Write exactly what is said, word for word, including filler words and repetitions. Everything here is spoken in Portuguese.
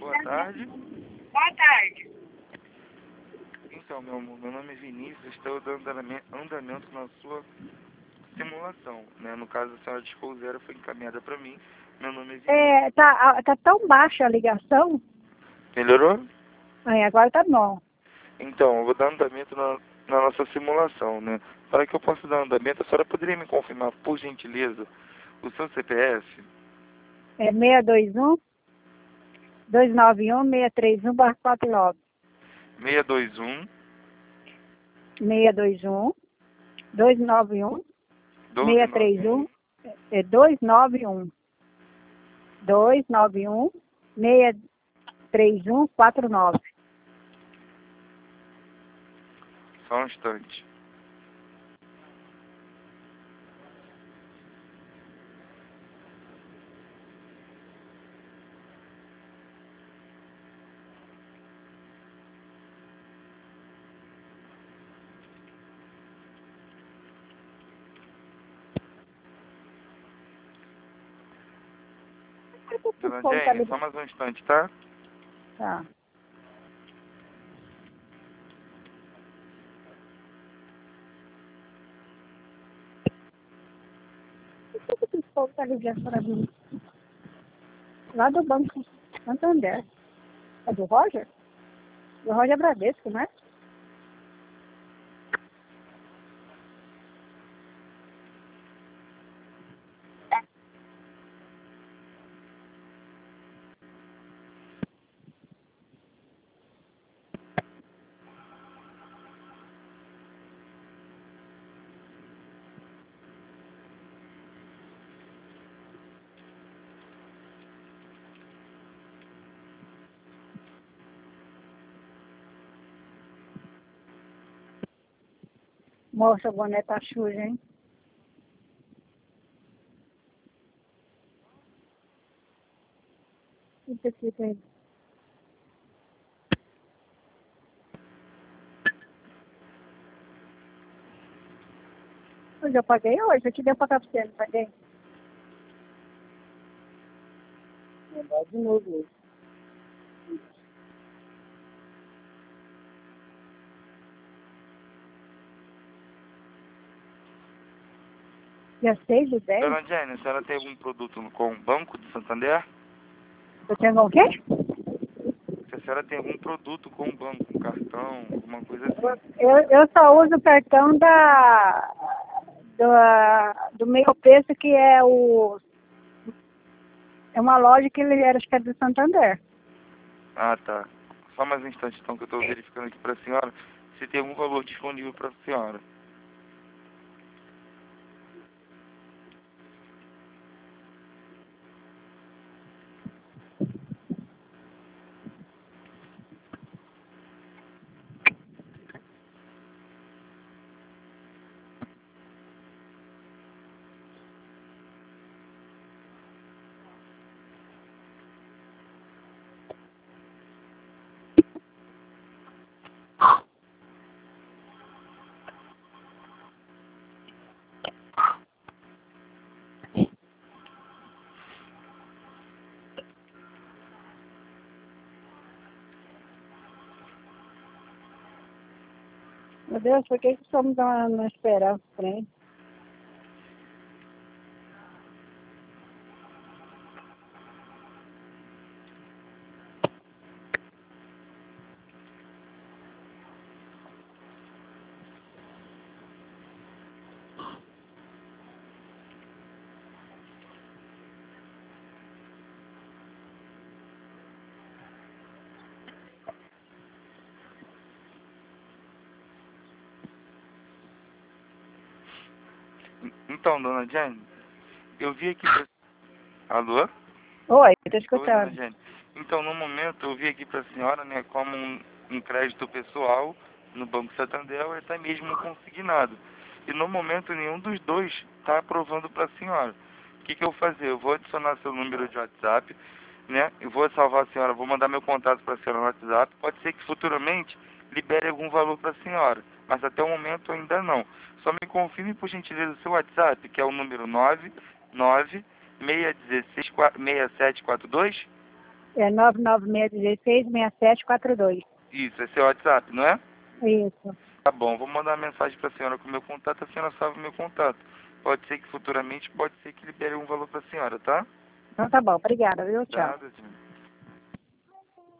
boa tarde. Boa tarde. Então, meu amor, meu nome é Vinícius, estou dando andamento andamento na sua simulação, né? No caso, a senhora discou zero, foi encaminhada para mim. Meu nome é Vinícius. É, tá, tá tão baixa a ligação. Melhorou? Aí, agora tá bom. Então, eu vou dar andamento na, na nossa simulação, né? Para que eu possa dar andamento, a senhora poderia me confirmar, por gentileza, o seu C P F? É seis dois um, dois nove um, seis três um, quatro nove. seis dois um, seis dois um, dois nove um, seis três um, doze é dois nove um. dois nove um, seis três um, quatro nove. Só um instante. Dona Jane, só mais um instante, tá? Tá. Por que esse povo tá ligando para mim? Lá do Banco Santander. É do Roger? Do Roger Bradesco, né? Moça, o boné tá sujo, hein? Isso aqui tem. Hoje eu paguei hoje, eu te dei pra pagar pra você, não paguei? Vou dar de novo hoje. Dia seis do dez? Dona Jane, a senhora tem algum produto com o Banco do Santander? Eu tenho o quê? Se a senhora tem algum produto com o banco, um cartão, alguma coisa assim. Eu, eu só uso o cartão da, do, do meio preço, que é o. É uma loja que ele era, acho que é do Santander. Ah, tá. Só mais um instante, então, que eu estou verificando aqui para a senhora se tem algum valor disponível para a senhora. Meu Deus, por que que estamos não esperar o trem? Então, dona Jane, eu vi aqui pra... Alô? Oi, tô Oi, dona escutando. Jane. Então, no momento, eu vi aqui para a senhora, né, como um, um crédito pessoal no Banco Santander ou até mesmo um consignado. E no momento, nenhum dos dois está aprovando para a senhora. O que, que eu vou fazer? Eu vou adicionar seu número de WhatsApp, né? Eu vou salvar a senhora, vou mandar meu contato para a senhora no WhatsApp. Pode ser que futuramente libere algum valor para a senhora, mas até o momento ainda não. Só me confirme, por gentileza, o seu WhatsApp, que é o número nove nove seis um seis seis sete quatro dois. É nove nove seis um seis, seis sete quatro dois. Isso, esse é o WhatsApp, não é? Isso. Tá bom, vou mandar uma mensagem para a senhora com o meu contato, a senhora salva o meu contato. Pode ser que futuramente, pode ser que libere um valor para a senhora, tá? Então tá bom, obrigada, viu? Tchau. Nada, senhora.